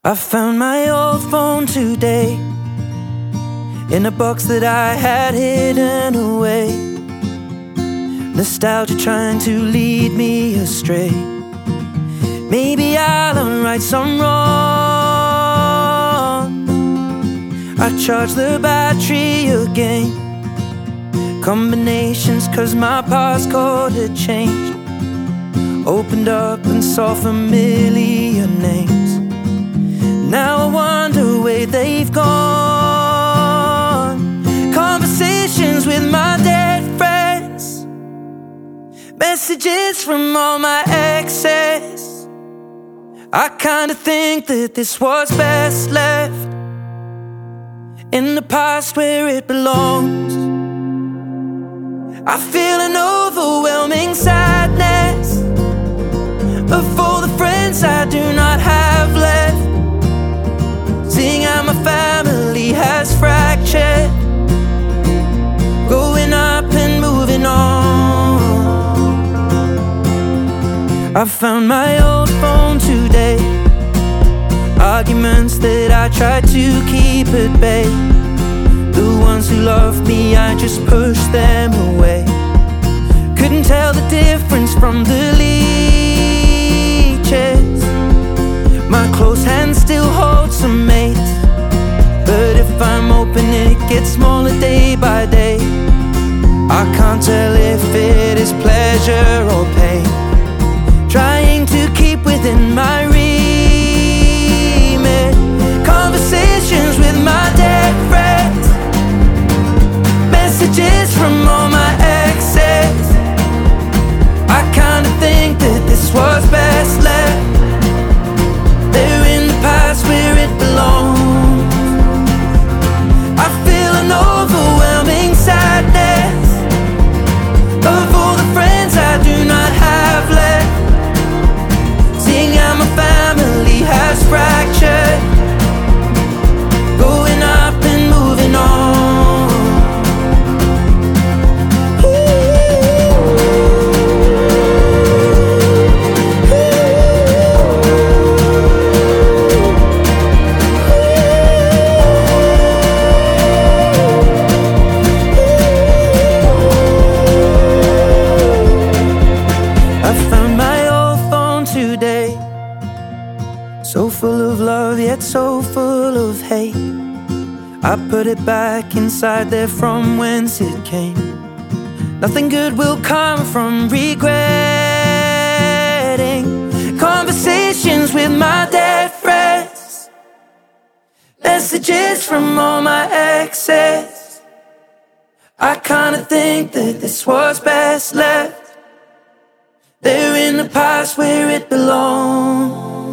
I found my old phone today in a box that I had hidden away. Nostalgia trying to lead me astray. Maybe I'll unright some wrong. I charge the battery again. Combinations cause my passcode had changed. Opened up and saw familiar names. Now I wonder where they've gone. Conversations with my dead friends. Messages from all my exes. I kinda think that this was best left in the past where it belongs. I feel an overwhelming sadness of all the friends I do not have left. Seeing how my family has fractured, growing up and moving on. I found my old phone today. Arguments that I tried to keep at bay. The ones who loved me, I just pushed them away. Couldn't tell the difference from the leeches. My close hand still holds some mates, but if I'm open it gets smaller day by day. I can't tell if it is pleasure or pain. Trying to keep within my remit. Conversations with my dead friends. Messages from all my exes. I kinda think that this was best left there in the past where it belongs. I feel an overwhelming sadness of all the friends I do not have left. Seeing how my family has fractured, growing up and moving on. So full of love, yet so full of hate. I put it back inside there from whence it came. Nothing good will come from regretting. Conversations with my dead friends. Messages from all my exes. I kinda think that this was best left there in the past where it belongs.